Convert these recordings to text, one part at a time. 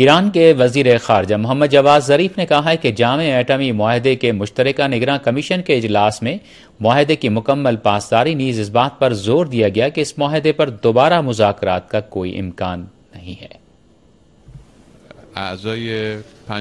ایران کے وزیر خارجہ محمد جواد ظریف نے کہا ہے کہ جامع ایٹمی معاہدے کے مشترکہ نگراں کمیشن کے اجلاس میں معاہدے کی مکمل پاسداری نیز اس بات پر زور دیا گیا کہ اس معاہدے پر دوبارہ مذاکرات کا کوئی امکان نہیں ہے۔ اعضای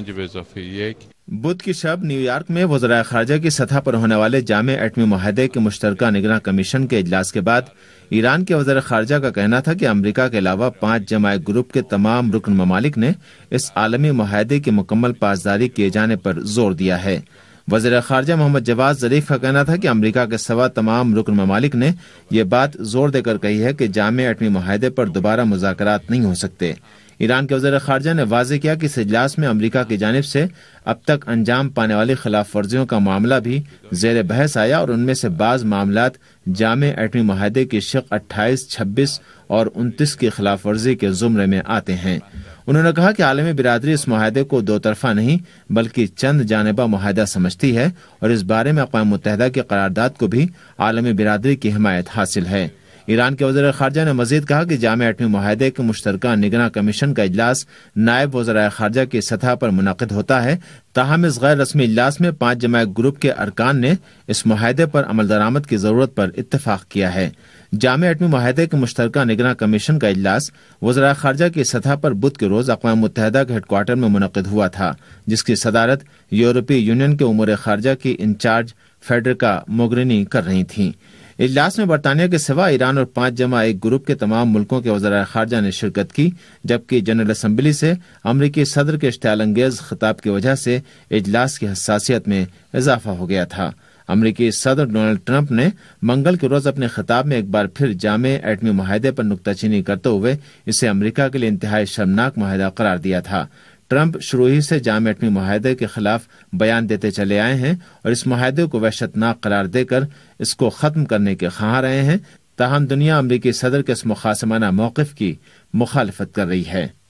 5+1 بدھ کی شب نیو یارک میں وزرائے خارجہ کی سطح پر ہونے والے جامع ایٹمی معاہدے کے مشترکہ نگراں کمیشن کے اجلاس کے بعد ایران کے وزیر خارجہ کا کہنا تھا کہ امریکہ کے علاوہ 5+1 گروپ کے تمام رکن ممالک نے اس عالمی معاہدے کی مکمل پاسداری کیے جانے پر زور دیا ہے۔ وزیر خارجہ محمد جواد ظریف کا کہنا تھا کہ امریکہ کے سوا تمام رکن ممالک نے یہ بات زور دے کر کہی ہے کہ جامع ایٹمی معاہدے پر دوبارہ مذاکرات نہیں ہو سکتے۔ ایران کے وزیر خارجہ نے واضح کیا کہ اس اجلاس میں امریکہ کی جانب سے اب تک انجام پانے والی خلاف ورزیوں کا معاملہ بھی زیر بحث آیا اور ان میں سے بعض معاملات جامع ایٹمی معاہدے کی شق 28, 26 اور 29 کی خلاف ورزی کے زمرے میں آتے ہیں۔ انہوں نے کہا کہ عالمی برادری اس معاہدے کو دو طرفہ نہیں بلکہ چند جانبہ معاہدہ سمجھتی ہے اور اس بارے میں اقوام متحدہ کی قرارداد کو بھی عالمی برادری کی حمایت حاصل ہے۔ ایران کے وزیر خارجہ نے مزید کہا کہ جامع ایٹمی معاہدے کے مشترکہ نگراں کمیشن کا اجلاس نائب وزرائے خارجہ کی سطح پر منعقد ہوتا ہے، تاہم اس غیر رسمی اجلاس میں 5+1 گروپ کے ارکان نے اس معاہدے پر عمل درآمد کی ضرورت پر اتفاق کیا ہے۔ جامع ایٹمی معاہدے کے مشترکہ نگراں کمیشن کا اجلاس وزرائے خارجہ کی سطح پر بدھ کے روز اقوام متحدہ کے ہیڈ کوارٹر میں منعقد ہوا تھا، جس کی صدارت یورپی یونین کے امور خارجہ کی انچارج فیڈریکا موگرینی کر رہی تھیں۔ اجلاس میں برطانیہ کے سوا ایران اور 5+1 گروپ کے تمام ملکوں کے وزرائے خارجہ نے شرکت کی، جبکہ جنرل اسمبلی سے امریکی صدر کے اشتعال انگیز خطاب کی وجہ سے اجلاس کی حساسیت میں اضافہ ہو گیا تھا۔ امریکی صدر ڈونلڈ ٹرمپ نے منگل کے روز اپنے خطاب میں ایک بار پھر جامع ایٹمی معاہدے پر نکتہ چینی کرتے ہوئے اسے امریکہ کے لیے انتہائی شرمناک معاہدہ قرار دیا تھا۔ ٹرمپ شروع ہی سے جامع ایٹمی معاہدے کے خلاف بیان دیتے چلے آئے ہیں اور اس معاہدے کو وحشتناک قرار دے کر اس کو ختم کرنے کے خواہاں رہے ہیں، تاہم دنیا امریکی صدر کے اس مخاصمانہ موقف کی مخالفت کر رہی ہے۔